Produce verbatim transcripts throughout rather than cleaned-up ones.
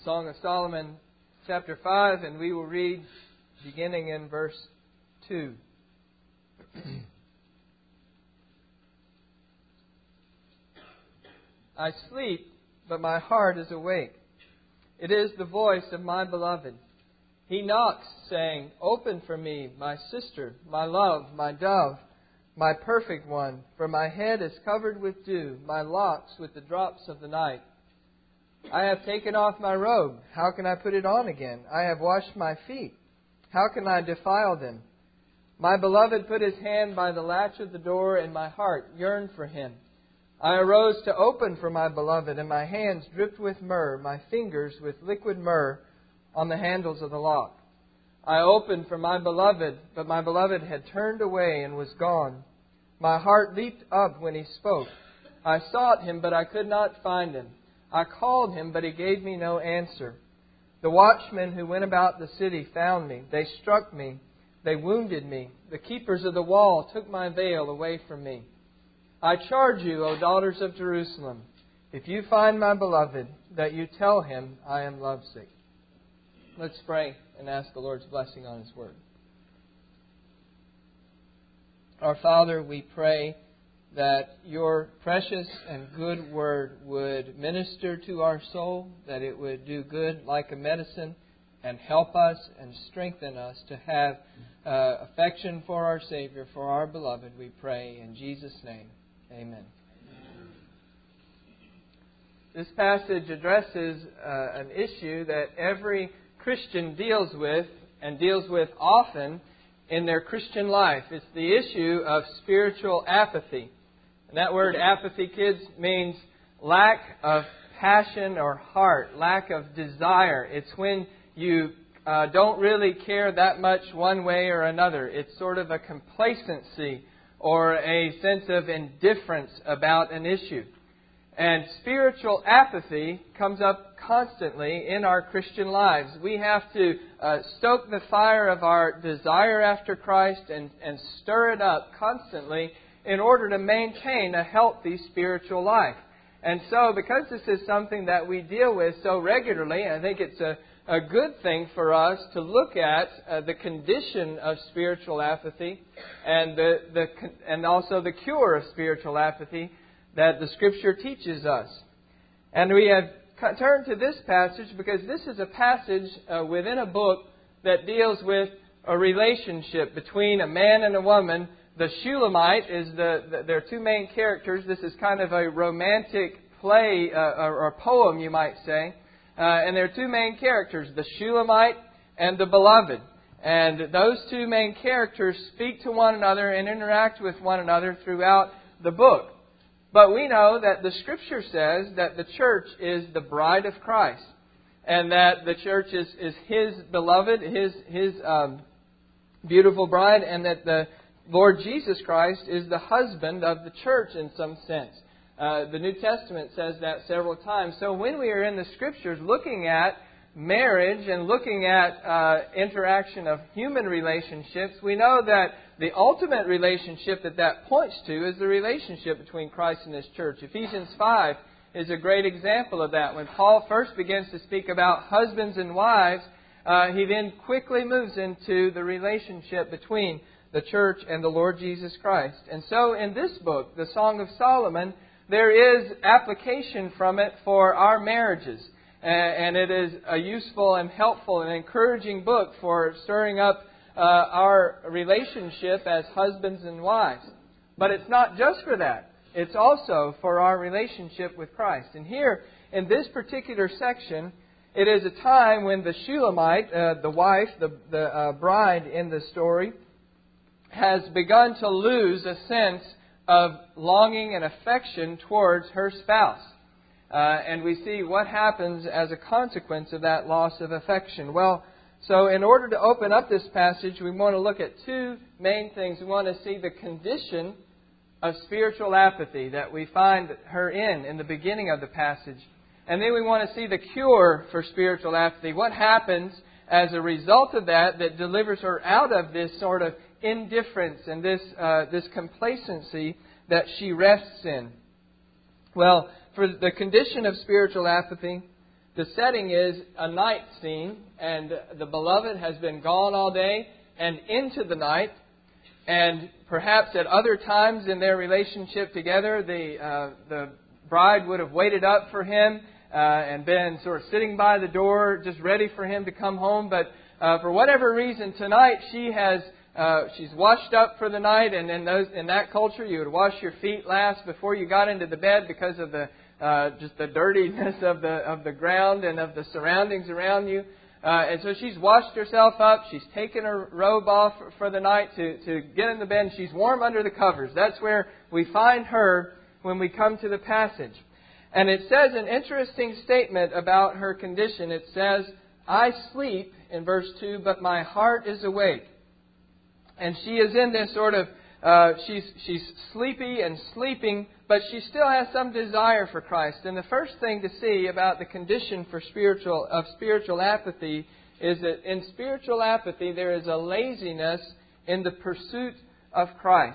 Song of Solomon, chapter five, and we will read beginning in verse two. I sleep, but my heart is awake. It is the voice of my beloved. He knocks, saying, "Open for me, my sister, my love, my dove, my perfect one. For my head is covered with dew, my locks with the drops of the night. I have taken off my robe. How can I put it on again? I have washed my feet. How can I defile them? My beloved put his hand by the latch of the door, and my heart yearned for him. I arose to open for my beloved, and my hands dripped with myrrh, my fingers with liquid myrrh on the handles of the lock. I opened for my beloved, but my beloved had turned away and was gone. My heart leaped up when he spoke. I sought him, but I could not find him. I called him, but he gave me no answer. The watchmen who went about the city found me. They struck me. They wounded me. The keepers of the wall took my veil away from me. I charge you, O daughters of Jerusalem, if you find my beloved, that you tell him I am lovesick." Let's pray and ask the Lord's blessing on His Word. Our Father, we pray that your precious and good Word would minister to our soul, that it would do good like a medicine and help us and strengthen us to have uh, affection for our Savior, for our beloved, we pray in Jesus' name. Amen. This passage addresses uh, an issue that every Christian deals with and deals with often in their Christian life. It's the issue of spiritual apathy. And that word apathy, kids, means lack of passion or heart, lack of desire. It's when you uh, don't really care that much one way or another. It's sort of a complacency or a sense of indifference about an issue. And spiritual apathy comes up constantly in our Christian lives. We have to uh, stoke the fire of our desire after Christ and, and stir it up constantly in order to maintain a healthy spiritual life. And so, because this is something that we deal with so regularly, I think it's a, a good thing for us to look at uh, the condition of spiritual apathy and the, the and also the cure of spiritual apathy that the Scripture teaches us. And we have turned to this passage because this is a passage uh, within a book that deals with a relationship between a man and a woman. The Shulamite is the, the there are two main characters. This is kind of a romantic play uh, or, or poem, you might say. Uh, and there are two main characters, the Shulamite and the beloved. And those two main characters speak to one another and interact with one another throughout the book. But we know that the Scripture says that the church is the bride of Christ. And that the church is, is His beloved, His, his um, beautiful bride, and that the Lord Jesus Christ is the husband of the church in some sense. Uh, the New Testament says that several times. So when we are in the Scriptures looking at marriage and looking at uh, interaction of human relationships, we know that the ultimate relationship that that points to is the relationship between Christ and His church. Ephesians five is a great example of that. When Paul first begins to speak about husbands and wives, uh, he then quickly moves into the relationship between the church and the Lord Jesus Christ. And so in this book, the Song of Solomon, there is application from it for our marriages. And it is a useful and helpful and encouraging book for stirring up uh, our relationship as husbands and wives. But it's not just for that. It's also for our relationship with Christ. And here, in this particular section, it is a time when the Shulamite, uh, the wife, the, the uh, bride in the story, has begun to lose a sense of longing and affection towards her spouse. Uh, and we see what happens as a consequence of that loss of affection. Well, so in order to open up this passage, we want to look at two main things. We want to see the condition of spiritual apathy that we find her in in the beginning of the passage. And then we want to see the cure for spiritual apathy. What happens as a result of that that delivers her out of this sort of indifference and this uh, this complacency that she rests in. Well, for the condition of spiritual apathy, The setting is a night scene, and the beloved has been gone all day and into the night. And perhaps at other times in their relationship together, the uh, the bride would have waited up for him uh, and been sort of sitting by the door, just ready for him to come home. But uh, for whatever reason, tonight she has uh, she's washed up for the night. And in those in that culture, you would wash your feet last before you got into the bed because of the uh, just the dirtiness of the of the ground and of the surroundings around you. Uh, and so she's washed herself up. She's taken her robe off for the night to, to get in the bed. And she's warm under the covers. That's where we find her when we come to the passage. And it says an interesting statement about her condition. It says, I sleep, in verse two, but my heart is awake. And she is in this sort of, uh, she's, she's sleepy and sleeping, but she still has some desire for Christ. And the first thing to see about the condition for spiritual of spiritual apathy is that in spiritual apathy there is a laziness in the pursuit of Christ.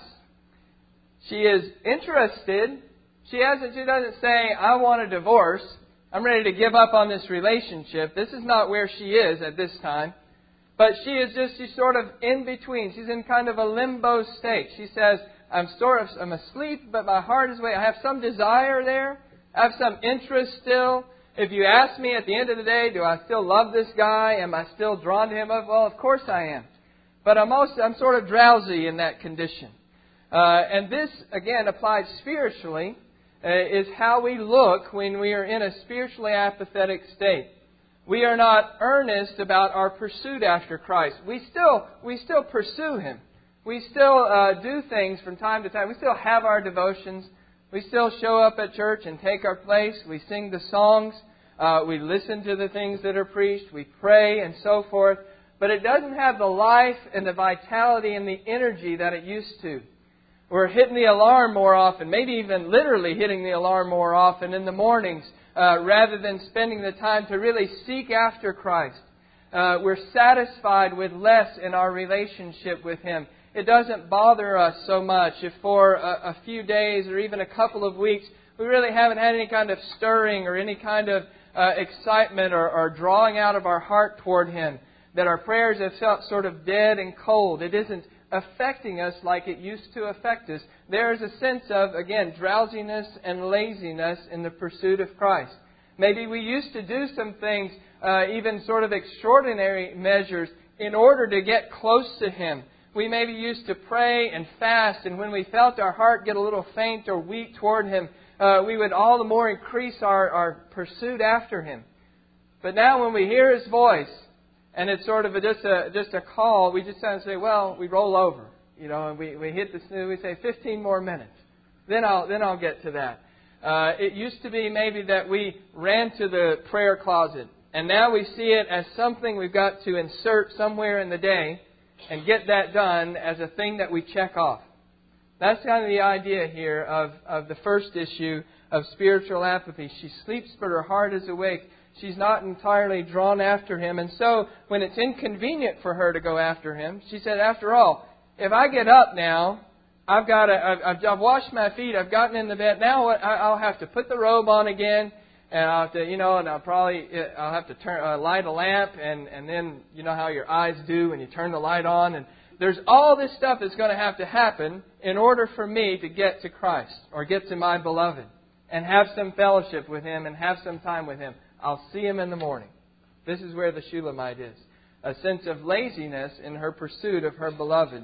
She is interested. She hasn't. She doesn't say, I want a divorce. I'm ready to give up on this relationship. This is not where she is at this time. But she is just, she's sort of in between. She's in kind of a limbo state. She says, I'm sort of, I'm asleep, but my heart is awake. I have some desire there. I have some interest still. If you ask me at the end of the day, do I still love this guy? Am I still drawn to him? Well, of course I am. But I'm also, I'm sort of drowsy in that condition. Uh, and this, again, applied spiritually, uh, is how we look when we are in a spiritually apathetic state. We are not earnest about our pursuit after Christ. We still, we still pursue Him. We still uh, do things from time to time. We still have our devotions. We still show up at church and take our place. We sing the songs. Uh, we listen to the things that are preached. We pray and so forth. But it doesn't have the life and the vitality and the energy that it used to. We're hitting the alarm more often, maybe even literally hitting the alarm more often in the mornings, uh, rather than spending the time to really seek after Christ. Uh, we're satisfied with less in our relationship with Him. It doesn't bother us so much if for a, a few days or even a couple of weeks we really haven't had any kind of stirring or any kind of uh, excitement or, or drawing out of our heart toward Him, that our prayers have felt sort of dead and cold. It isn't affecting us like it used to affect us. There is a sense of, again, drowsiness and laziness in the pursuit of Christ. Maybe we used to do some things, uh, even sort of extraordinary measures, in order to get close to Him. We maybe used to pray and fast, and when we felt our heart get a little faint or weak toward Him, uh, we would all the more increase our, our pursuit after Him. But now when we hear His voice, and it's sort of a, just a just a call, we just kind of say, well, we roll over, you know, and we, we hit the snooze. We say fifteen more minutes, then I'll then I'll get to that. Uh, it used to be maybe that we ran to the prayer closet, and now we see it as something we've got to insert somewhere in the day and get that done as a thing that we check off. That's kind of the idea here of, of the first issue of spiritual apathy. She sleeps, but her heart is awake. She's not entirely drawn after Him. And so, when it's inconvenient for her to go after Him, she said, after all, if I get up now, I've got to, I've, I've washed my feet, I've gotten in the bed, now I'll have to put the robe on again, and I'll have to, you know, and I'll probably, I'll have to turn, uh, light a lamp, and, and then, you know how your eyes do when you turn the light on, and there's all this stuff that's going to have to happen in order for me to get to Christ, or get to my beloved, and have some fellowship with Him, and have some time with Him. I'll see Him in the morning. This is where the Shulamite is. A sense of laziness in her pursuit of her beloved.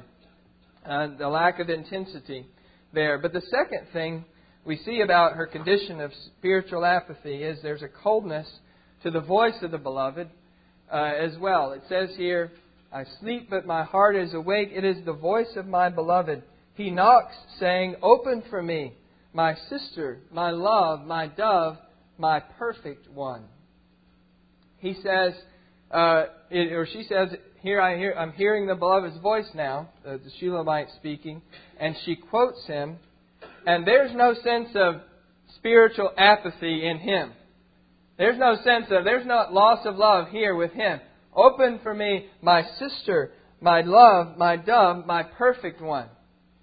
Uh, the lack of intensity there. But the second thing we see about her condition of spiritual apathy is there's a coldness to the voice of the beloved uh, as well. It says here, I sleep, but my heart is awake. It is the voice of my beloved. He knocks, saying, open for me, my sister, my love, my dove, my perfect one. He says, uh, it, or she says, here I hear, I'm hearing the beloved's voice now, uh, the Shulamite speaking, and she quotes him, and there's no sense of spiritual apathy in him. There's no sense of, there's no loss of love here with him. Open for me, my sister, my love, my dove, my perfect one.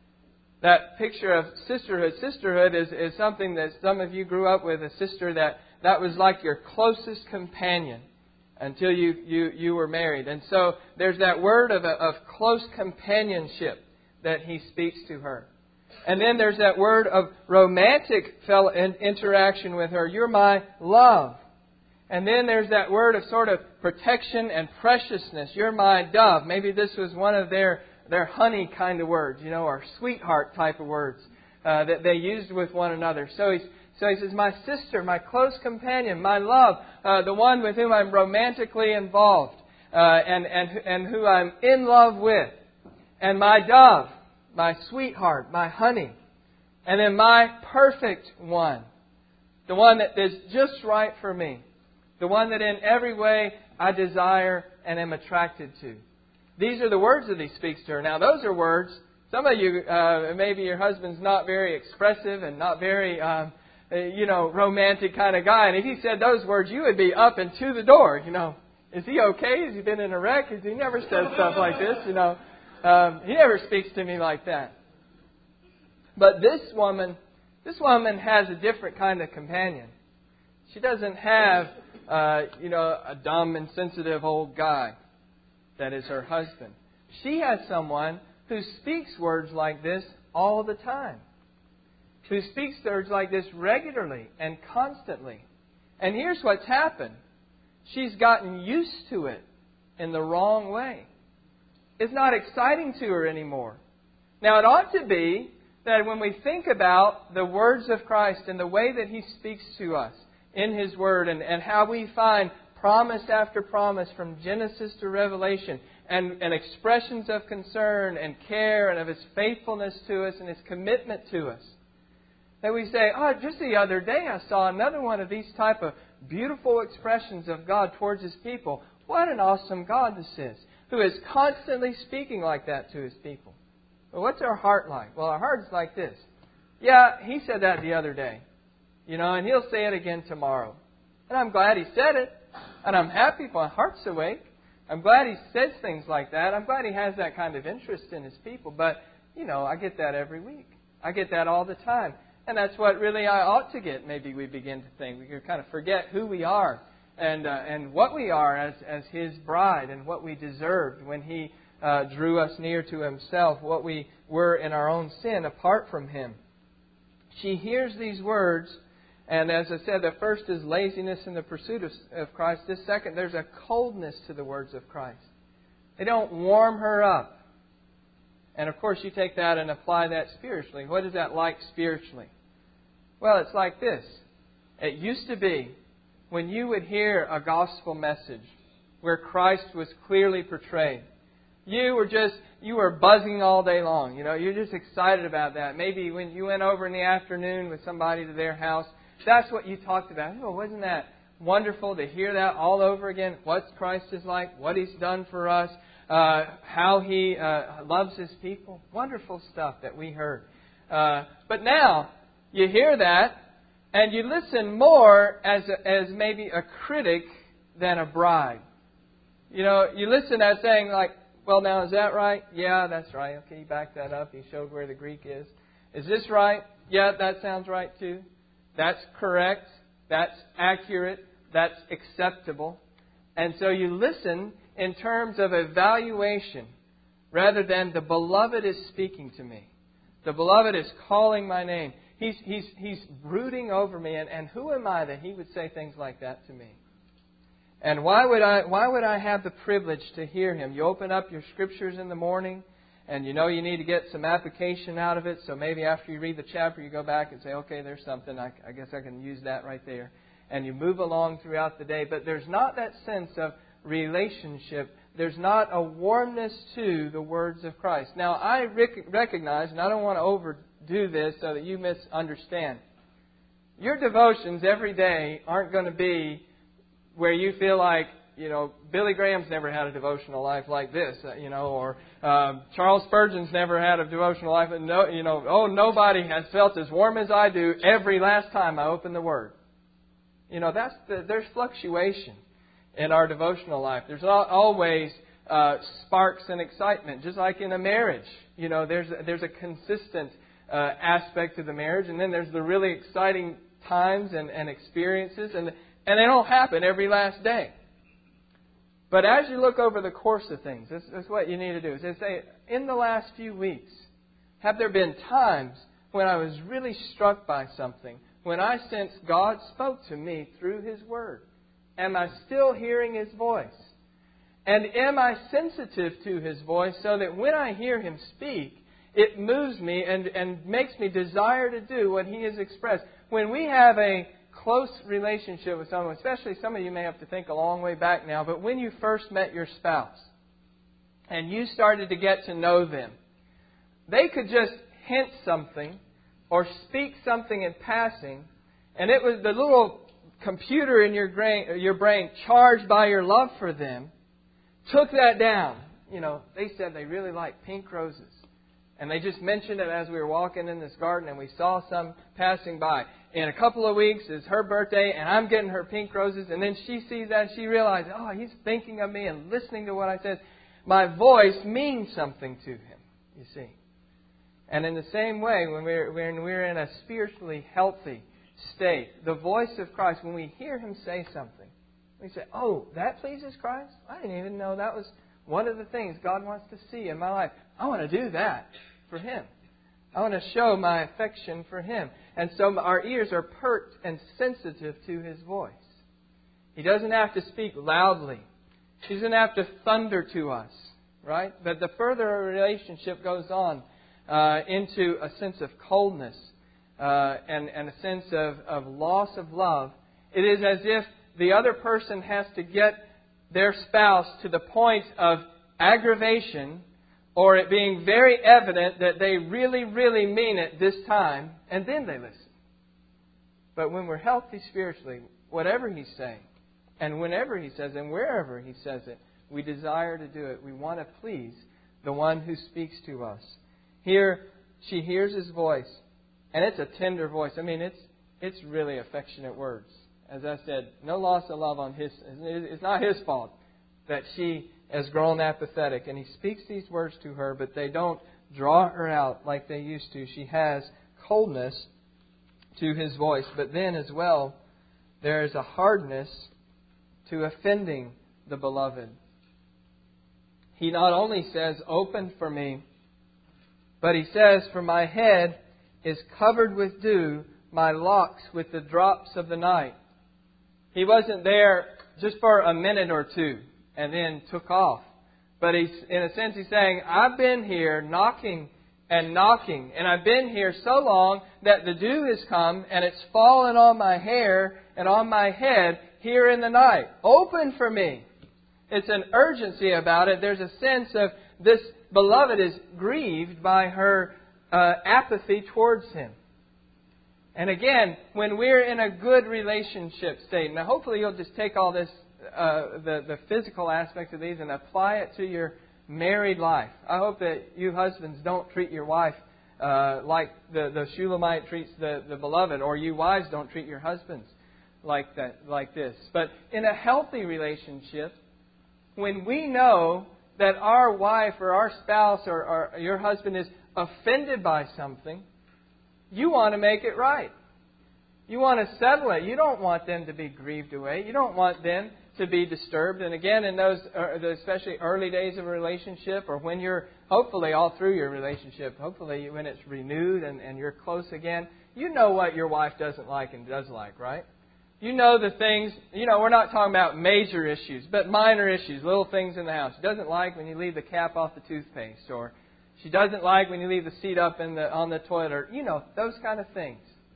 That picture of sisterhood. Sisterhood is, is something that some of you grew up with, a sister that that was like your closest companion until you, you, you were married. And so there's that word of, of close companionship that he speaks to her. And then there's that word of romantic fellow interaction with her. You're my love. And then there's that word of sort of protection and preciousness. You're my dove. Maybe this was one of their, their honey kind of words, you know, or sweetheart type of words uh, that they used with one another. So he's, so he says, my sister, my close companion, my love, uh, the one with whom I'm romantically involved uh, and, and, and who I'm in love with. And my dove, my sweetheart, my honey. And then my perfect one, the one that is just right for me. The one that in every way I desire and am attracted to. These are the words that he speaks to her. Now, those are words. Some of you, uh, maybe your husband's not very expressive and not very, um, you know, romantic kind of guy. And if he said those words, you would be up and to the door. You know, is he okay? Has he been in a wreck? He never says stuff like this. You know, um, he never speaks to me like that. But this woman, this woman has a different kind of companion. She doesn't have, uh, you know, a dumb, insensitive old guy that is her husband. She has someone who speaks words like this all the time. Who speaks words like this regularly and constantly. And here's what's happened. She's gotten used to it in the wrong way. It's not exciting to her anymore. Now, it ought to be that when we think about the words of Christ and the way that He speaks to us in His Word and, and how we find promise after promise from Genesis to Revelation and, and expressions of concern and care and of His faithfulness to us and His commitment to us, that we say, oh, just the other day I saw another one of these type of beautiful expressions of God towards His people. What an awesome God this is, who is constantly speaking like that to His people. Well, what's our heart like? Well, our heart's like this. Yeah, He said that the other day. You know, and He'll say it again tomorrow. And I'm glad He said it. And I'm happy my heart's awake. I'm glad He says things like that. I'm glad He has that kind of interest in His people. But, you know, I get that every week. I get that all the time. And that's what really I ought to get, maybe we begin to think. We can kind of forget who we are and uh, and what we are as, as His bride and what we deserved when He uh, drew us near to Himself, what we were in our own sin apart from Him. She hears these words, and as I said, the first is laziness in the pursuit of, of Christ. This second, there's a coldness to the words of Christ. They don't warm her up. And of course, you take that and apply that spiritually. What is that like spiritually? Well, it's like this. It used to be when you would hear a gospel message where Christ was clearly portrayed, you were just, you were buzzing all day long. You know, you're just excited about that. Maybe when you went over in the afternoon with somebody to their house, that's what you talked about. Oh, wasn't that wonderful to hear that all over again? What Christ is like, what He's done for us, uh, how He uh, loves His people. Wonderful stuff that we heard. Uh, but now, you hear that, and you listen more as a, as maybe a critic than a bride. You know, you listen as saying like, well, now, is that right? Yeah, that's right. Okay, he backed that up. He showed where the Greek is. Is this right? Yeah, that sounds right too. That's correct. That's accurate. That's acceptable. And so you listen in terms of evaluation rather than the beloved is speaking to me. The beloved is calling my name. He's, he's, he's brooding over me. And, and who am I that He would say things like that to me? And why would I why would I have the privilege to hear Him? You open up your Scriptures in the morning and you know you need to get some application out of it. So maybe after you read the chapter, you go back and say, okay, there's something. I, I guess I can use that right there. And you move along throughout the day. But there's not that sense of relationship. There's not a warmness to the words of Christ. Now, I rec- recognize, and I don't want to overdo this so that you misunderstand. Your devotions every day aren't going to be where you feel like, you know, Billy Graham's never had a devotional life like this, you know, or uh, Charles Spurgeon's never had a devotional life. No, you know, oh, nobody has felt as warm as I do every last time I open the Word. You know, that's the, there's fluctuation in our devotional life. There's always uh, sparks and excitement, just like in a marriage. You know, there's a, there's a consistent uh, aspect to the marriage, and then there's the really exciting times and, and experiences, and, and they don't happen every last day. But as you look over the course of things, this, this is what you need to do. Is to say, in the last few weeks, have there been times when I was really struck by something, when I sensed God spoke to me through His Word? Am I still hearing His voice? And am I sensitive to His voice so that when I hear Him speak, it moves me and, and makes me desire to do what He has expressed? When we have a close relationship with someone, especially some of you may have to think a long way back now, but when you first met your spouse and you started to get to know them, they could just hint something or speak something in passing, and it was the little computer in your brain, your brain charged by your love for them, took that down. You know, they said they really like pink roses. And they just mentioned it as we were walking in this garden, and we saw some passing by. In a couple of weeks is her birthday, and I'm getting her pink roses. And then she sees that, and she realizes, oh, he's thinking of me and listening to what I said. My voice means something to him, you see. And in the same way, when we're, when we're in a spiritually healthy state, the voice of Christ, when we hear Him say something, we say, oh, that pleases Christ? I didn't even know that was one of the things God wants to see in my life. I want to do that for Him. I want to show my affection for Him. And so our ears are perked and sensitive to His voice. He doesn't have to speak loudly. He doesn't have to thunder to us, right? But the further a relationship goes on uh, into a sense of coldness uh, and, and a sense of, of loss of love, it is as if the other person has to get their spouse to the point of aggravation or it being very evident that they really, really mean it this time, and then they listen. But when we're healthy spiritually, whatever He's saying, and whenever He says it, and wherever He says it, we desire to do it. We want to please the one who speaks to us. Here, she hears His voice, and it's a tender voice. I mean, it's it's really affectionate words. As I said, no loss of love on His. It's not His fault that she has grown apathetic. And He speaks these words to her, but they don't draw her out like they used to. She has coldness to His voice. But then as well, there is a hardness to offending the beloved. He not only says, open for me, but He says, for my head is covered with dew, my locks with the drops of the night. He wasn't there just for a minute or two and then took off. But he's, in a sense, He's saying, I've been here knocking and knocking. And I've been here so long that the dew has come and it's fallen on my hair and on my head here in the night. Open for me. It's an urgency about it. There's a sense of this beloved is grieved by her uh, apathy towards Him. And again, when we're in a good relationship state, now hopefully you'll just take all this, uh, the, the physical aspects of these and apply it to your married life. I hope that you husbands don't treat your wife uh, like the, the Shulamite treats the, the beloved, or you wives don't treat your husbands like that, like this. But in a healthy relationship, when we know that our wife or our spouse or, or your husband is offended by something, you want to make it right. You want to settle it. You don't want them to be grieved away. You don't want them to be disturbed. And again, in those, especially early days of a relationship, or when you're, hopefully all through your relationship, hopefully when it's renewed and, and you're close again, you know what your wife doesn't like and does like, right? You know the things, you know, we're not talking about major issues, but minor issues, little things in the house. She doesn't like when you leave the cap off the toothpaste, or she doesn't like when you leave the seat up in the on the toilet, or, you know, those kind of things.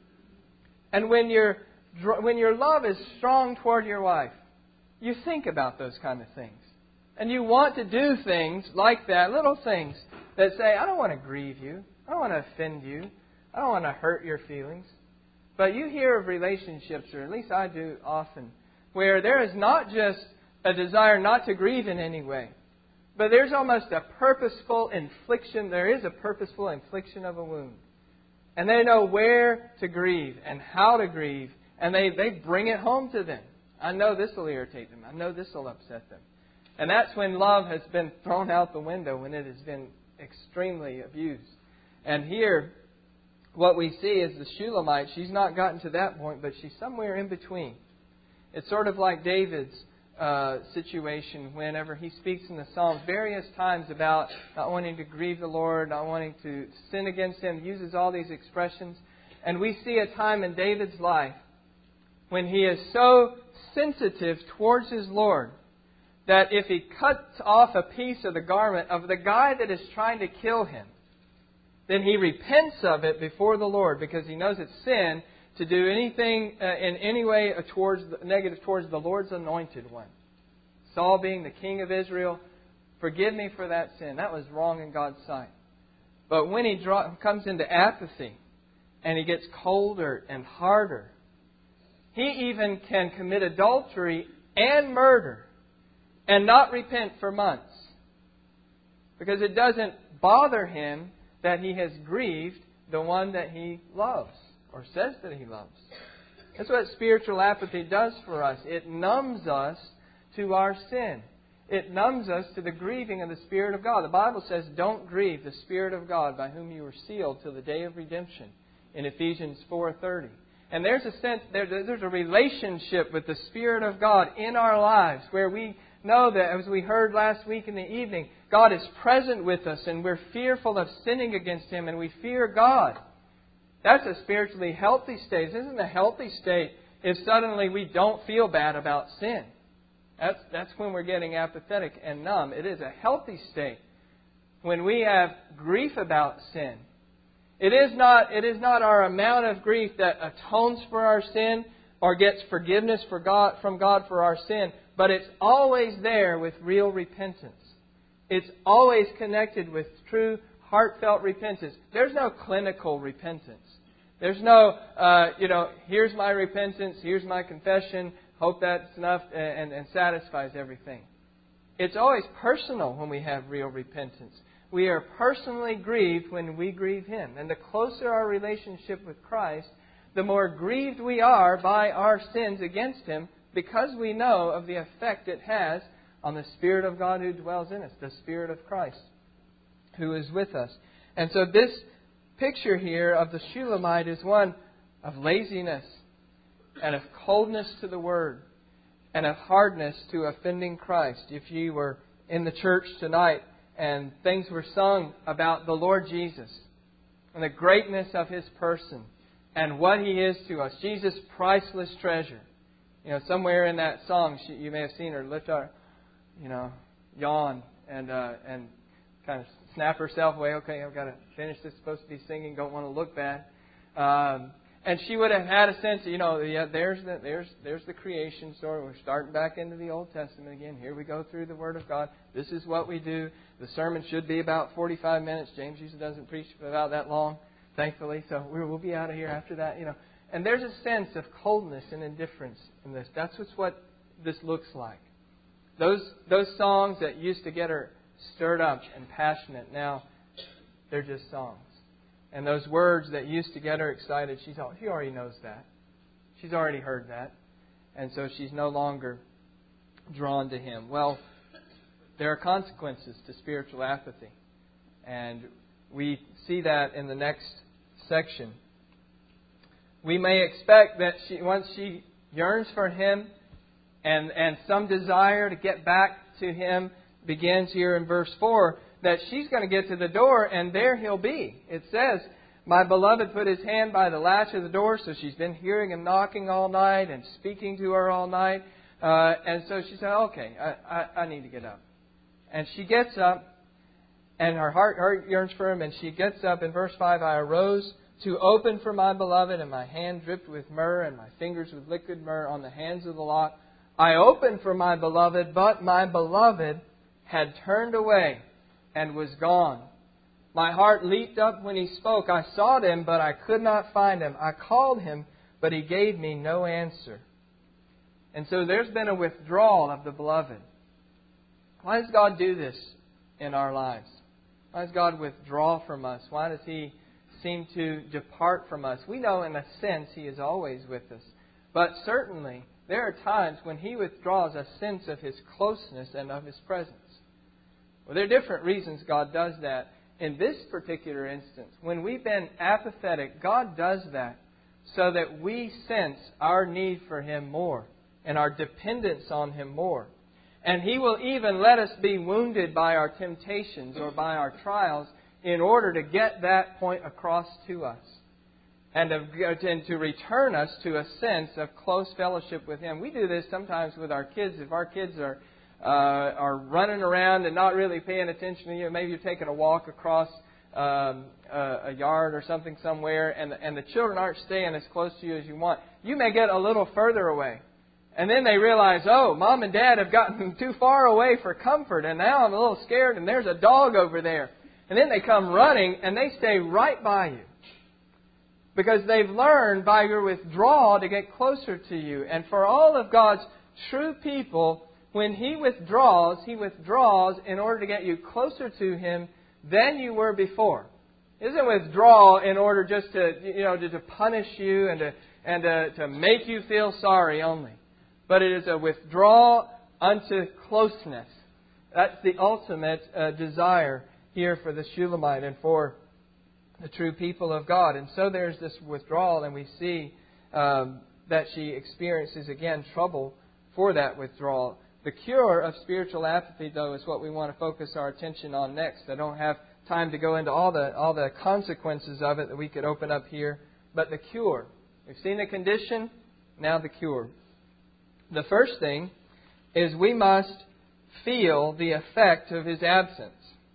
And when your when your love is strong toward your wife, you think about those kind of things. And you want to do things like that, little things that say, I don't want to grieve you. I don't want to offend you. I don't want to hurt your feelings. But you hear of relationships, or at least I do often, where there is not just a desire not to grieve in any way, but there's almost a purposeful infliction. There is a purposeful infliction of a wound. And they know where to grieve and how to grieve. And they, they bring it home to them. I know this will irritate them. I know this will upset them. And that's when love has been thrown out the window, when it has been extremely abused. And here, what we see is the Shulamite, she's not gotten to that point, but she's somewhere in between. It's sort of like David's uh, situation whenever he speaks in the Psalms various times about not wanting to grieve the Lord, not wanting to sin against Him. He uses all these expressions. And we see a time in David's life when he is so sensitive towards his Lord that if he cuts off a piece of the garment of the guy that is trying to kill him, then he repents of it before the Lord because he knows it's sin to do anything uh, in any way towards the, negative towards the Lord's anointed one. Saul being the king of Israel, forgive me for that sin. That was wrong in God's sight. But when he draw, comes into apathy and he gets colder and harder, he even can commit adultery and murder and not repent for months. Because it doesn't bother him that he has grieved the one that he loves or says that he loves. That's what spiritual apathy does for us. It numbs us to our sin. It numbs us to the grieving of the Spirit of God. The Bible says, don't grieve the Spirit of God by whom you were sealed till the day of redemption in Ephesians four thirty. And there's a sense, there, there's a relationship with the Spirit of God in our lives where we know that, as we heard last week in the evening, God is present with us and we're fearful of sinning against Him and we fear God. That's a spiritually healthy state. This isn't a healthy state if suddenly we don't feel bad about sin. That's, that's when we're getting apathetic and numb. It is a healthy state when we have grief about sin. It is not, it is not our amount of grief that atones for our sin or gets forgiveness for God, from God for our sin, but it's always there with real repentance. It's always connected with true heartfelt repentance. There's no clinical repentance. There's no, uh, you know, here's my repentance, here's my confession, hope that's enough and, and satisfies everything. It's always personal when we have real repentance. We are personally grieved when we grieve Him. And the closer our relationship with Christ, the more grieved we are by our sins against Him because we know of the effect it has on the Spirit of God who dwells in us, the Spirit of Christ who is with us. And so this picture here of the Shulamite is one of laziness and of coldness to the Word and of hardness to offending Christ. If you were in the church tonight and things were sung about the Lord Jesus and the greatness of His person and what He is to us, Jesus' priceless treasure. You know, somewhere in that song, she, you may have seen her lift her, you know, yawn and uh, and kind of snap herself away. Okay, I've got to finish this. Supposed to be singing. Don't want to look bad. Um, and she would have had a sense, of, you know, yeah, there's the there's there's the creation story. We're starting back into the Old Testament again. Here we go through the Word of God. This is what we do. The sermon should be about forty-five minutes. James usually doesn't preach about that long, thankfully. So we'll be out of here after that, you know. And there's a sense of coldness and indifference in this. That's what's what this looks like. Those those songs that used to get her stirred up and passionate, now they're just songs. And those words that used to get her excited, she's she already knows that. She's already heard that. And so she's no longer drawn to Him. Well, there are consequences to spiritual apathy. And we see that in the next section. We may expect that she, once she yearns for Him and, and some desire to get back to Him begins here in verse four, that she's going to get to the door and there He'll be. It says, my beloved put his hand by the latch of the door, so she's been hearing him knocking all night and speaking to her all night. Uh, and so she said, okay, I, I, I need to get up. And she gets up and her heart, heart yearns for Him, and she gets up in verse five, I arose to open for my beloved, and my hand dripped with myrrh, and my fingers with liquid myrrh on the hands of the lock. I opened for my beloved, but my beloved had turned away and was gone. My heart leaped up when He spoke. I sought Him, but I could not find Him. I called Him, but He gave me no answer. And so there's been a withdrawal of the beloved. Why does God do this in our lives? Why does God withdraw from us? Why does He seem to depart from us? We know in a sense He is always with us. But certainly there are times when He withdraws a sense of His closeness and of His presence. Well, there are different reasons God does that. in this particular instance, when we've been apathetic, God does that so that we sense our need for Him more and our dependence on Him more. And He will even let us be wounded by our temptations or by our trials in order to get that point across to us and to, and to return us to a sense of close fellowship with Him. We do this sometimes with our kids. If our kids are uh, are running around and not really paying attention to you, maybe you're taking a walk across um, a, a yard or something somewhere, and the, and the children aren't staying as close to you as you want, you may get a little further away. And then they realize, oh, Mom and Dad have gotten too far away for comfort, and now I'm a little scared, and there's a dog over there. And then they come running, and they stay right by you. Because they've learned by your withdrawal to get closer to you. And for all of God's true people, when He withdraws, He withdraws in order to get you closer to Him than you were before. He doesn't withdraw in order just to, you know, to, to punish you and to and to, to make you feel sorry only. But it is a withdrawal unto closeness. That's the ultimate uh, desire here for the Shulamite and for the true people of God. And so there's this withdrawal, and we see um, that she experiences, again, trouble for that withdrawal. The cure of spiritual apathy, though, is what we want to focus our attention on next. I don't have time to go into all the all the consequences of it that we could open up here. But the cure. We've seen the condition, now the cure. The first thing is we must feel the effect of His absence.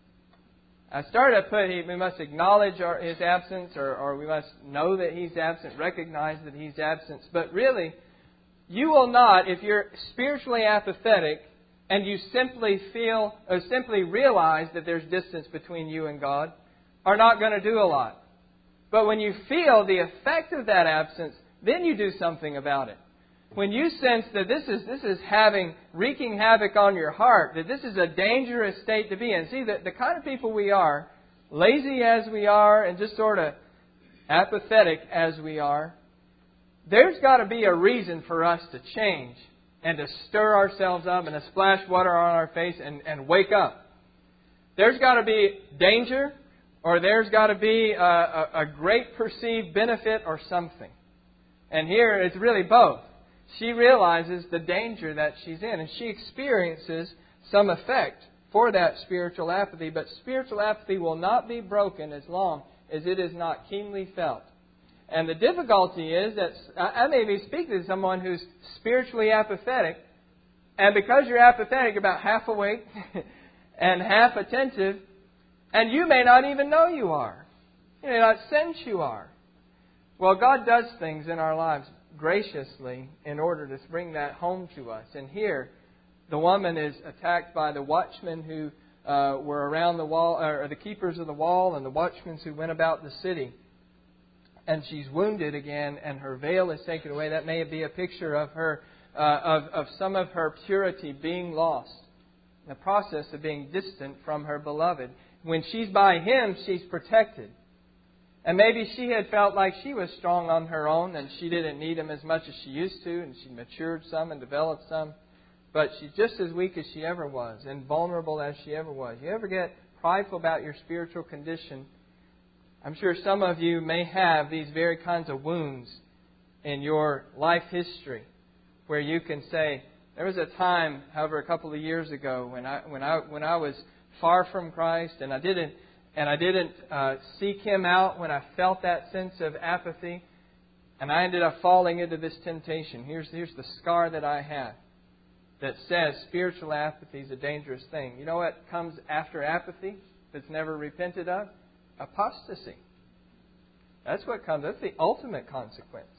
I started to put, we must acknowledge our, His absence, or, or we must know that He's absent, recognize that He's absent. But really, you will not, if you're spiritually apathetic and you simply feel, or simply realize that there's distance between you and God, are not going to do a lot. But when you feel the effect of that absence, then you do something about it. When you sense that this is this is having wreaking havoc on your heart, that this is a dangerous state to be in. See, the, the kind of people we are, lazy as we are and just sort of apathetic as we are, there's got to be a reason for us to change and to stir ourselves up and to splash water on our face and, and wake up. There's got to be danger, or there's got to be a, a, a great perceived benefit or something. And here it's really both. She realizes the danger that she's in, and she experiences some effect for that spiritual apathy. But spiritual apathy will not be broken as long as it is not keenly felt. And the difficulty is that I may be speaking to someone who's spiritually apathetic, and because you're apathetic, you're about half awake and half attentive, and you may not even know you are. You may not sense you are. Well, God does things in our lives graciously in order to bring that home to us. And here, the woman is attacked by the watchmen who uh, were around the wall, or the keepers of the wall, and the watchmen who went about the city. And she's wounded again, and her veil is taken away. That may be a picture of her, uh, of, of some of her purity being lost, the process of being distant from her beloved. When she's by Him, she's protected. And maybe she had felt like she was strong on her own and she didn't need Him as much as she used to, and she matured some and developed some. But she's just as weak as she ever was and vulnerable as she ever was. You ever get prideful about your spiritual condition? I'm sure some of you may have these very kinds of wounds in your life history where you can say, there was a time, however, a couple of years ago when I when I when I was far from Christ and I didn't And I didn't uh, seek Him out when I felt that sense of apathy. And I ended up falling into this temptation. Here's, here's the scar that I have that says spiritual apathy is a dangerous thing. You know what comes after apathy that's never repented of? Apostasy. That's what comes. That's the ultimate consequence.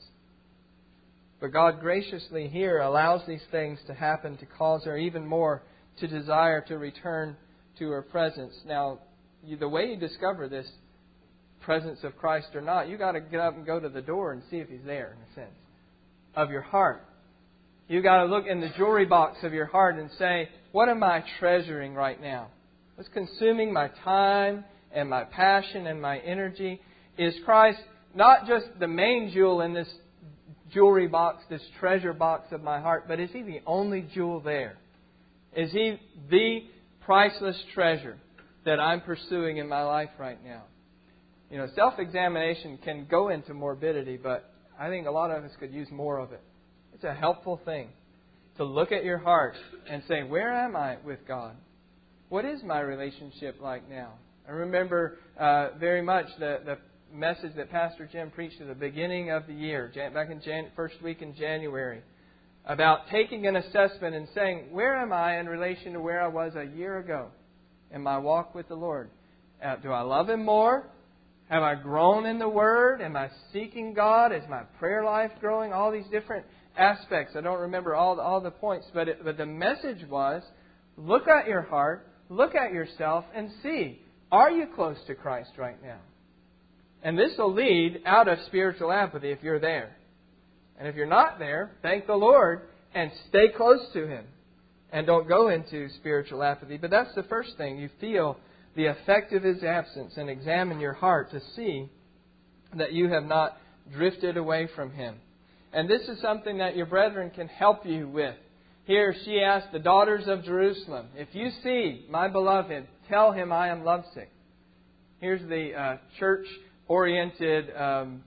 But God graciously here allows these things to happen to cause her even more to desire to return to her presence. Now, You, the way you discover this presence of Christ or not, you got to get up and go to the door and see if He's there, in a sense, of your heart. You got to look in the jewelry box of your heart and say, what am I treasuring right now? What's consuming my time and my passion and my energy? Is Christ not just the main jewel in this jewelry box, this treasure box of my heart, but is He the only jewel there? Is He the priceless treasure? that I'm pursuing in my life right now? You know, self-examination can go into morbidity, but I think a lot of us could use more of it. It's a helpful thing to look at your heart and say, where am I with God? What is my relationship like now? I remember uh, very much the, the message that Pastor Jim preached at the beginning of the year, back in Jan- first week in January, about taking an assessment and saying, where am I in relation to where I was a year ago in my walk with the Lord? Uh, do I love Him more? Have I grown in the Word? Am I seeking God? Is my prayer life growing? All these different aspects. I don't remember all the, all the points, but it, but the message was, look at your heart, look at yourself, and see, are you close to Christ right now? And this will lead out of spiritual apathy if you're there. And if you're not there, thank the Lord and stay close to Him. And don't go into spiritual apathy. But that's the first thing. You feel the effect of His absence and examine your heart to see that you have not drifted away from Him. And this is something that your brethren can help you with. Here she asked the daughters of Jerusalem, if you see my beloved, tell him I am lovesick. Here's the uh, church-oriented um,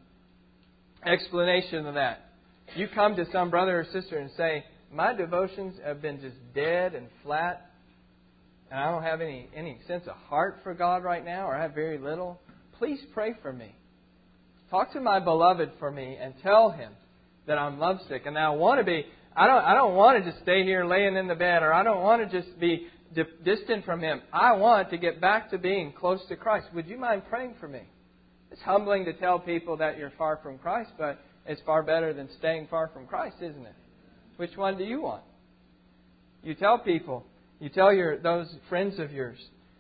explanation of that. You come to some brother or sister and say, my devotions have been just dead and flat, and I don't have any, any sense of heart for God right now, or I have very little. Please pray for me. Talk to my beloved for me and tell him that I'm lovesick. And I want to be, I don't, I don't want to just stay here laying in the bed, or I don't want to just be di- distant from Him. I want to get back to being close to Christ. Would you mind praying for me? It's humbling to tell people that you're far from Christ, but it's far better than staying far from Christ, isn't it? Which one do you want? You tell people, you tell your those friends of yours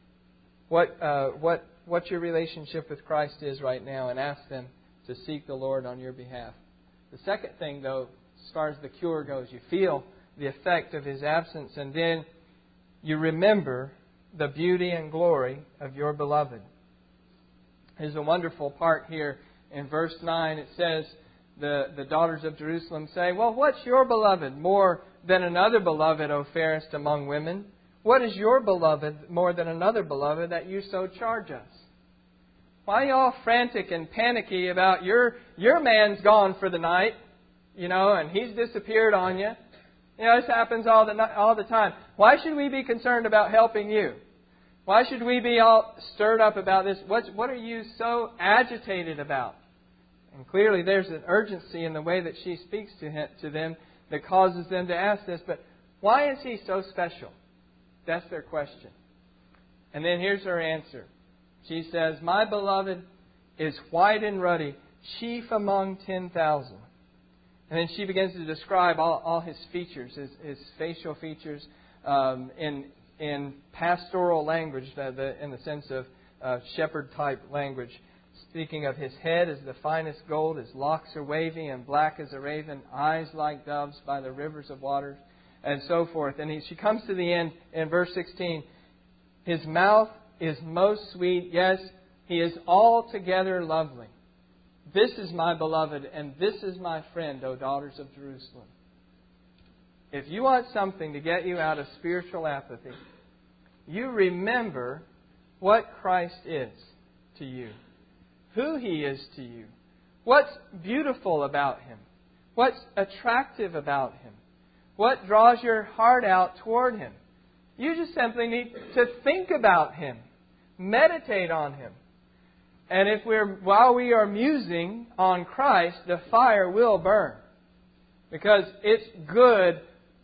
what uh, what what your relationship with Christ is right now, and ask them to seek the Lord on your behalf. The second thing, though, as far as the cure goes, you feel the effect of His absence, and then you remember the beauty and glory of your beloved. There's a wonderful part here in verse nine. It says, the, the daughters of Jerusalem say, well, what's your beloved more than another beloved, O fairest among women? What is your beloved more than another beloved that you so charge us? Why are you all frantic and panicky about your your man's gone for the night, you know, and he's disappeared on you? You know, this happens all the all the time. Why should we be concerned about helping you? Why should we be all stirred up about this? What what are you so agitated about? And clearly, there's an urgency in the way that she speaks to him, to them that causes them to ask this. But why is he so special? That's their question. And then here's her answer. She says, my beloved is white and ruddy, chief among ten thousand. And then she begins to describe all, all his features, his, his facial features, um, in in pastoral language, uh, the, in the sense of uh, shepherd-type language. Speaking of his head as the finest gold, his locks are wavy and black as a raven, eyes like doves by the rivers of waters, and so forth. And he, she comes to the end in verse sixteen. His mouth is most sweet. Yes, he is altogether lovely. This is my beloved, and this is my friend, O daughters of Jerusalem. If you want something to get you out of spiritual apathy, you remember what Christ is to you, who He is to you, what's beautiful about Him, what's attractive about Him, what draws your heart out toward Him. You just simply need to think about Him, meditate on Him. And if we're while we are musing on Christ, the fire will burn, because it's good,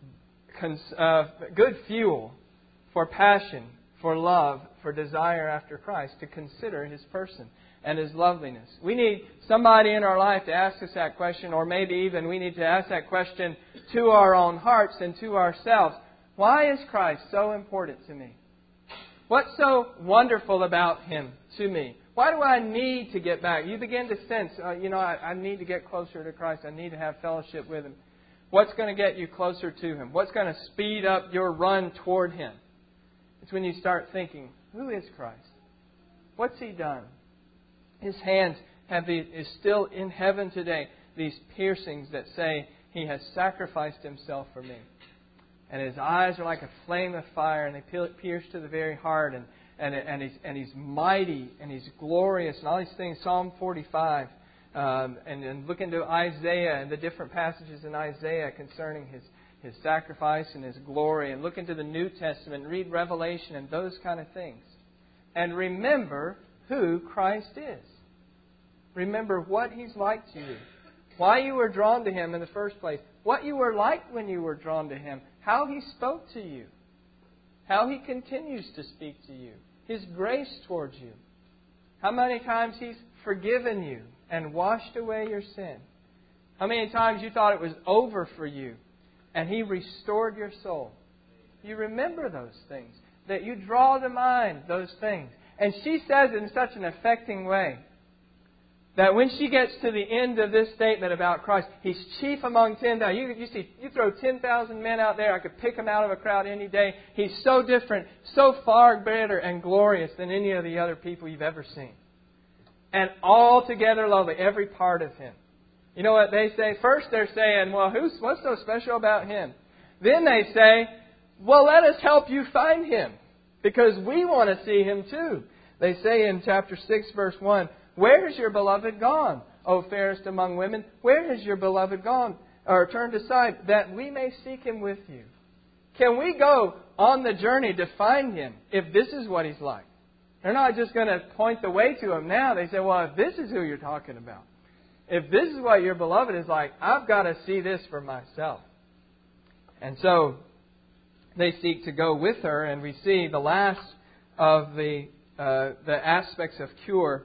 uh, good fuel for passion, for love, for desire after Christ, to consider His person and His loveliness. We need somebody in our life to ask us that question, or maybe even we need to ask that question to our own hearts and to ourselves. Why is Christ so important to me? What's so wonderful about Him to me? Why do I need to get back? You begin to sense, uh, you know, I, I need to get closer to Christ. I need to have fellowship with Him. What's going to get you closer to Him? What's going to speed up your run toward Him? It's when you start thinking, who is Christ? What's He done? His hands have the, is still in heaven today, these piercings that say He has sacrificed Himself for me. And His eyes are like a flame of fire, and they pierce to the very heart. And, and, and, he's, and He's mighty, and He's glorious, and all these things. Psalm forty-five, um, and, and look into Isaiah and the different passages in Isaiah concerning His, His sacrifice and His glory. And look into the New Testament, and read Revelation and those kind of things. And remember who Christ is. Remember what He's like to you. Why you were drawn to Him in the first place. What you were like when you were drawn to Him. How He spoke to you. How He continues to speak to you. His grace towards you. How many times He's forgiven you and washed away your sin. How many times you thought it was over for you and He restored your soul. You remember those things. That you draw to mind those things. And she says it in such an affecting way that when she gets to the end of this statement about Christ, He's chief among ten thousand. You, you see, you throw ten thousand men out there, I could pick them out of a crowd any day. He's so different, so far better and glorious than any of the other people you've ever seen. And altogether lovely, every part of Him. You know what they say? First they're saying, well, who's what's so special about Him? Then they say, well, let us help you find Him, because we want to see Him too. They say in chapter six, verse one, where is your beloved gone, O fairest among women? Where is your beloved gone, or turned aside, that we may seek Him with you? Can we go on the journey to find Him if this is what He's like? They're not just going to point the way to Him now. They say, well, if this is who you're talking about, if this is what your beloved is like, I've got to see this for myself. And so they seek to go with her, and we see the last of the uh, the aspects of cure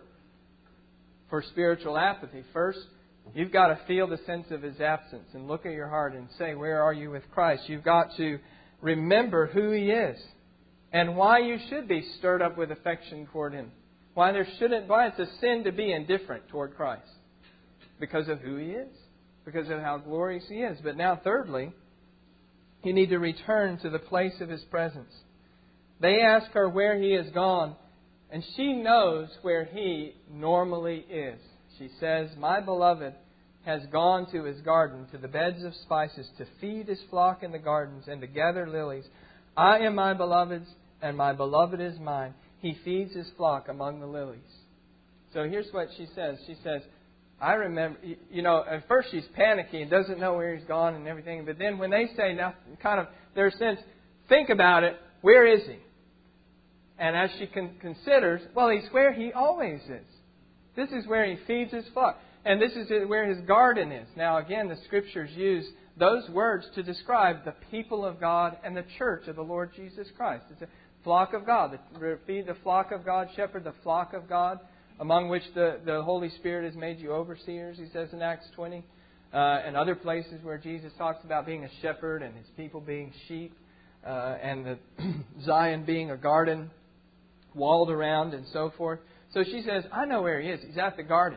for spiritual apathy. First, you've got to feel the sense of His absence and look at your heart and say, where are you with Christ? You've got to remember who He is and why you should be stirred up with affection toward Him. Why there shouldn't, why it's a sin to be indifferent toward Christ. Because of who He is. Because of how glorious He is. But now, thirdly, you need to return to the place of His presence. They ask her where He is gone, and she knows where He normally is. She says, my beloved has gone to His garden, to the beds of spices, to feed His flock in the gardens, and to gather lilies. I am my beloved's, and my beloved is mine. He feeds His flock among the lilies. So here's what she says. She says, I remember, you know, at first she's panicky and doesn't know where He's gone and everything. But then when they say, now, kind of, their sense, think about it, where is He? And as she con- considers, well, He's where He always is. This is where He feeds His flock. And this is where His garden is. Now, again, the Scriptures use those words to describe the people of God and the church of the Lord Jesus Christ. It's a flock of God. Feed the flock of God, shepherd the flock of God, among which the, the Holy Spirit has made you overseers, He says in Acts twenty. Uh, and other places where Jesus talks about being a shepherd and His people being sheep. Uh, and the Zion being a garden, walled around and so forth. So she says, I know where He is. He's at the garden.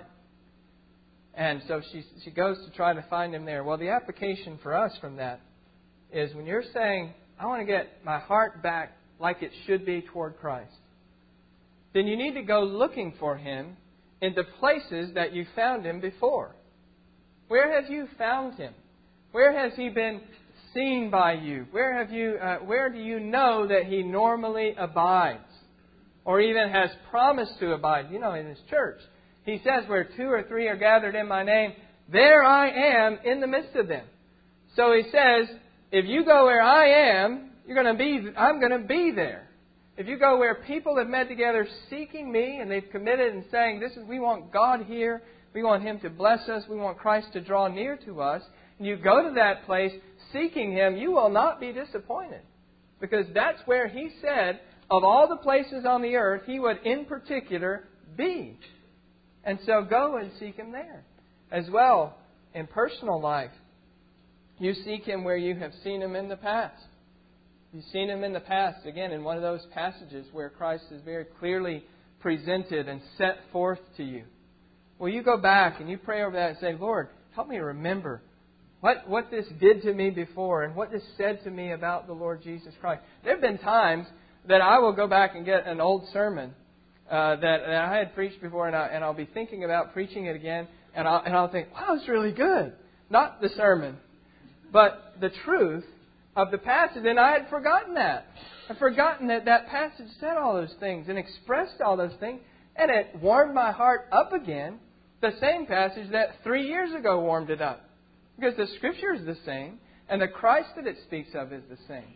And so she she goes to try to find Him there. Well, the application for us from that is when you're saying, I want to get my heart back like it should be toward Christ, then you need to go looking for Him in the places that you found Him before. Where have you found Him? Where has He been seen by you? Where have you? Uh, where do you know that He normally abides? Or even has promised to abide? You know, in His church. He says, where two or three are gathered in my name, there I am in the midst of them. So He says, if you go where I am, you're going to be, I'm going to be there. If you go where people have met together seeking Me, and they've committed and saying, this is, we want God here, we want Him to bless us, we want Christ to draw near to us, and you go to that place seeking Him, you will not be disappointed. Because that's where He said, of all the places on the earth, He would in particular be. And so go and seek Him there. As well, in personal life, you seek Him where you have seen Him in the past. You've seen Him in the past, again, in one of those passages where Christ is very clearly presented and set forth to you. Well, you go back and you pray over that and say, Lord, help me remember what, what this did to me before and what this said to me about the Lord Jesus Christ. There have been times that I will go back and get an old sermon uh, that, that I had preached before, and, I, and I'll be thinking about preaching it again, and I'll, and I'll think, wow, it's really good. Not the sermon, but the truth of the passage, and I had forgotten that. I'd forgotten that that passage said all those things and expressed all those things, and it warmed my heart up again, the same passage that three years ago warmed it up. Because the Scripture is the same, and the Christ that it speaks of is the same.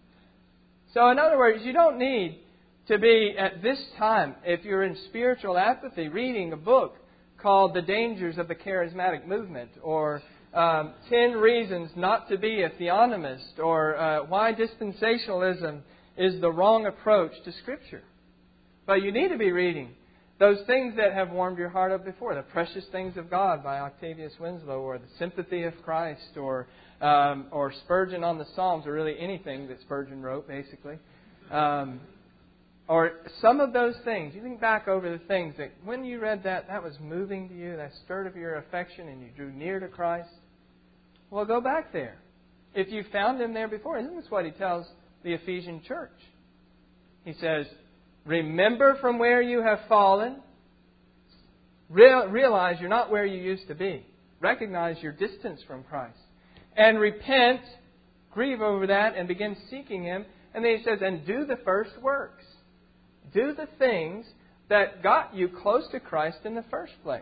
So in other words, you don't need to be at this time, if you're in spiritual apathy, reading a book called The Dangers of the Charismatic Movement, or um, Ten Reasons Not to Be a Theonomist, or uh, Why Dispensationalism is the Wrong Approach to Scripture. But you need to be reading those things that have warmed your heart up before. The Precious Things of God by Octavius Winslow, or The Sympathy of Christ, or um, or Spurgeon on the Psalms, or really anything that Spurgeon wrote, basically. Um, or some of those things. You think back over the things that when you read that, that was moving to you, that stirred of your affection, and you drew near to Christ. Well, go back there. If you found Him there before, isn't this what he tells the Ephesian church? He says, remember from where you have fallen. Real, realize you're not where you used to be. Recognize your distance from Christ. And repent, grieve over that, and begin seeking Him. And then he says, and do the first works. Do the things that got you close to Christ in the first place.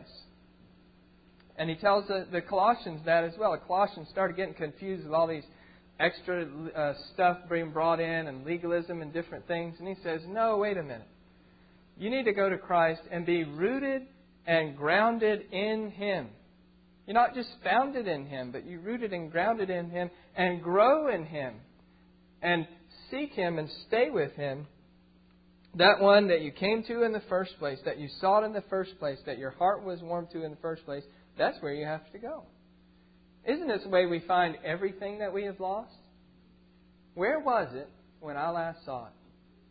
And he tells the, the Colossians that as well. The Colossians started getting confused with all these extra uh, stuff being brought in and legalism and different things. And he says, no, wait a minute. You need to go to Christ and be rooted and grounded in Him. You're not just founded in Him, but you're rooted and grounded in Him, and grow in Him and seek Him and stay with Him. That one that you came to in the first place, that you sought in the first place, that your heart was warmed to in the first place, that's where you have to go. Isn't this the way we find everything that we have lost? Where was it when I last saw it?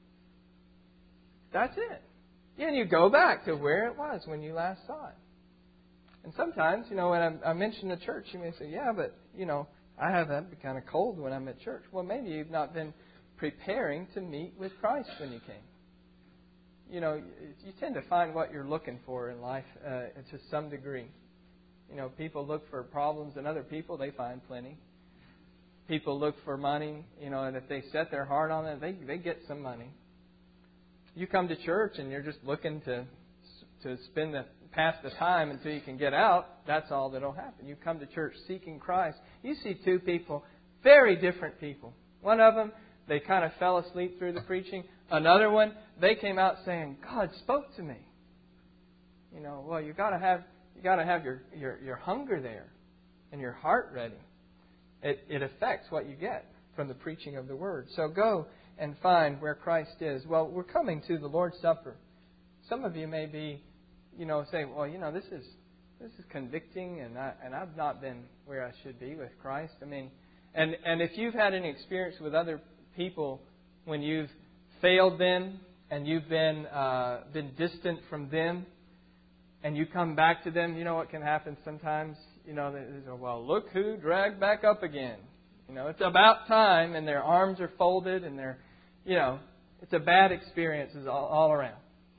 That's it. And you go back to where it was when you last saw it. And sometimes, you know, when I, I mention the church, you may say, yeah, but, you know, I have that be kind of cold when I'm at church. Well, maybe you've not been preparing to meet with Christ when you came. You know, you tend to find what you're looking for in life uh, to some degree. You know, people look for problems in other people, they find plenty. People look for money, you know, and if they set their heart on it, they they get some money. You come to church and you're just looking to to spend the pass the time until you can get out. That's all that'll happen. You come to church seeking Christ. You see two people, very different people. One of them, they kind of fell asleep through the preaching. Another one, they came out saying, God spoke to me. You know, well, you got to have you got to have your, your your hunger there and your heart ready. It it affects what you get from the preaching of the Word. So go and find where Christ is. Well, we're coming to the Lord's Supper. Some of you may be, you know, saying, well, you know, this is this is convicting, and I and I've not been where I should be with Christ. I mean, and and if you've had any experience with other people when you've failed them and you've been uh, been distant from them, and you come back to them, you know what can happen sometimes? You know, they say, well, look who dragged back up again. You know, it's about time, and their arms are folded, and they're, you know, it's a bad experience all, all around.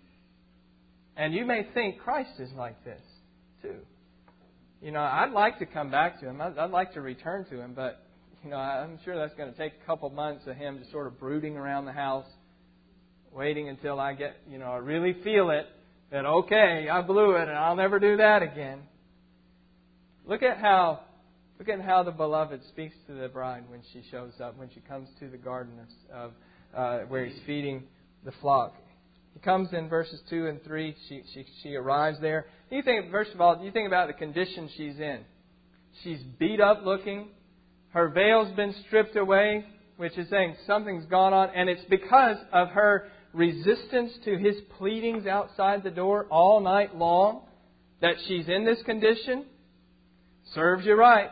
And you may think Christ is like this, too. You know, I'd like to come back to Him. I'd, I'd like to return to Him, but, you know, I'm sure that's going to take a couple months of Him just sort of brooding around the house, waiting until I get, you know, I really feel it, that, okay, I blew it, and I'll never do that again. Look at how look at how the beloved speaks to the bride when she shows up, when she comes to the garden of uh, where He's feeding the flock. He comes in verses two and three. She she she arrives there. You think, first of all, you think about the condition she's in. She's beat up looking. Her veil's been stripped away, which is saying something's gone on, and it's because of her resistance to His pleadings outside the door all night long that she's in this condition. Serves you right.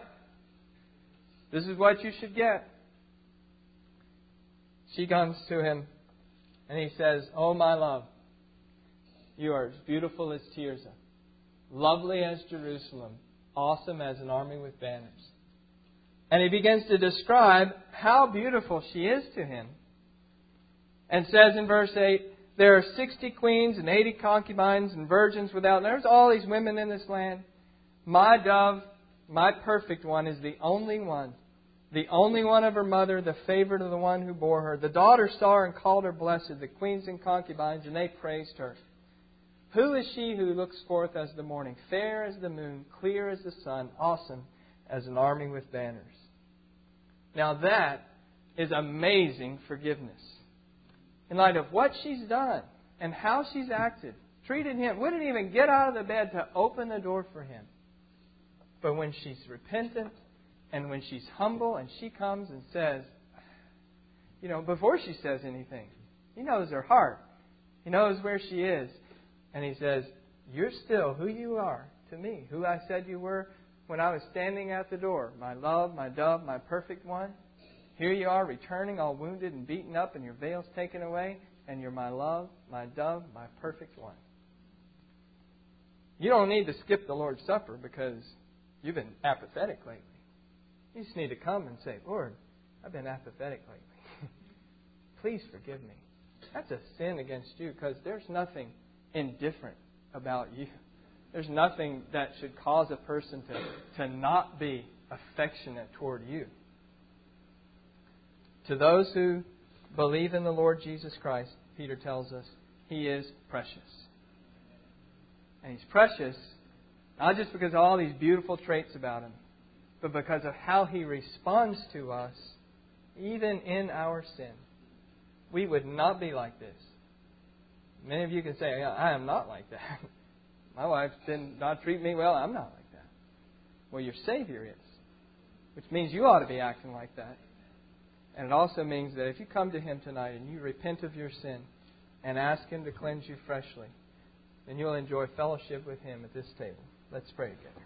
This is what you should get. She comes to Him and He says, oh, my love, you are as beautiful as Tirzah, lovely as Jerusalem, awesome as an army with banners. And He begins to describe how beautiful she is to Him. And says in verse eight, there are sixty queens and eighty concubines and virgins without. There's all these women in this land. My dove, my perfect one, is the only one the only one of her mother, the favorite of the one who bore her. The daughters saw her and called her blessed, the queens and concubines, and they praised her. Who is she who looks forth as the morning, fair as the moon, clear as the sun, awesome as an army with banners? Now that is amazing forgiveness. In light of what she's done and how she's acted, treated him, wouldn't even get out of the bed to open the door for him. But when she's repentant and when she's humble and she comes and says, you know, before she says anything, he knows her heart. He knows where she is. And he says, you're still who you are to me, who I said you were when I was standing at the door. My love, my dove, my perfect one. Here you are returning all wounded and beaten up and your veil's taken away. And you're my love, my dove, my perfect one. You don't need to skip the Lord's Supper because you've been apathetic lately. You just need to come and say, Lord, I've been apathetic lately. Please forgive me. That's a sin against you because there's nothing indifferent about you. There's nothing that should cause a person to, to not be affectionate toward you. To those who believe in the Lord Jesus Christ, Peter tells us, He is precious. And He's precious not just because of all these beautiful traits about Him, but because of how He responds to us, even in our sin. We would not be like this. Many of you can say, I am not like that. My wife did not treat me well. I'm not like that. Well, your Savior is. Which means you ought to be acting like that. And it also means that if you come to Him tonight and you repent of your sin and ask Him to cleanse you freshly, then you'll enjoy fellowship with Him at this table. Let's pray together.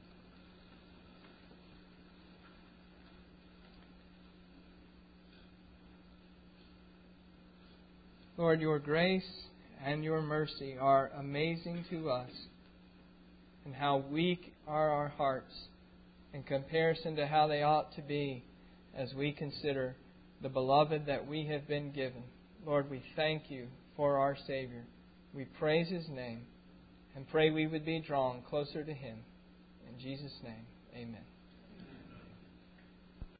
Lord, Your grace and Your mercy are amazing to us, and how weak are our hearts in comparison to how they ought to be as we consider the beloved that we have been given. Lord, we thank You for our Savior. We praise His name and pray we would be drawn closer to Him. In Jesus' name, amen.